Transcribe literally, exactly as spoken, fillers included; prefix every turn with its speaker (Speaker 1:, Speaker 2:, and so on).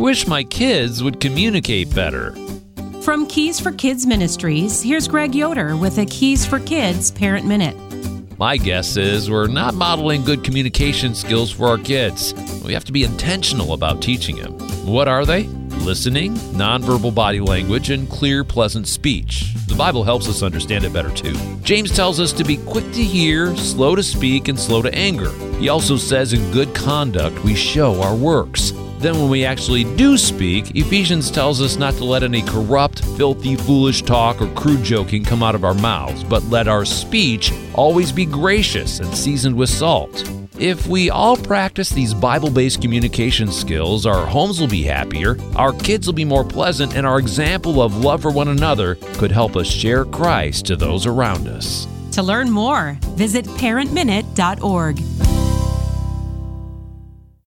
Speaker 1: wish my kids would communicate better.
Speaker 2: From Keys for Kids Ministries, here's Greg Yoder with a Keys for Kids Parent Minute.
Speaker 1: My guess is we're not modeling good communication skills for our kids. We have to be intentional about teaching them. What are they? Listening, nonverbal body language, and clear, pleasant speech. The Bible helps us understand it better, too. James tells us to be quick to hear, slow to speak, and slow to anger. He also says in good conduct we show our works. Then when we actually do speak, Ephesians tells us not to let any corrupt, filthy, foolish talk or crude joking come out of our mouths, but let our speech always be gracious and seasoned with salt. If we all practice these Bible-based communication skills, our homes will be happier, our kids will be more pleasant, and our example of love for one another could help us share Christ to those around us.
Speaker 2: To learn more, visit parent minute dot org.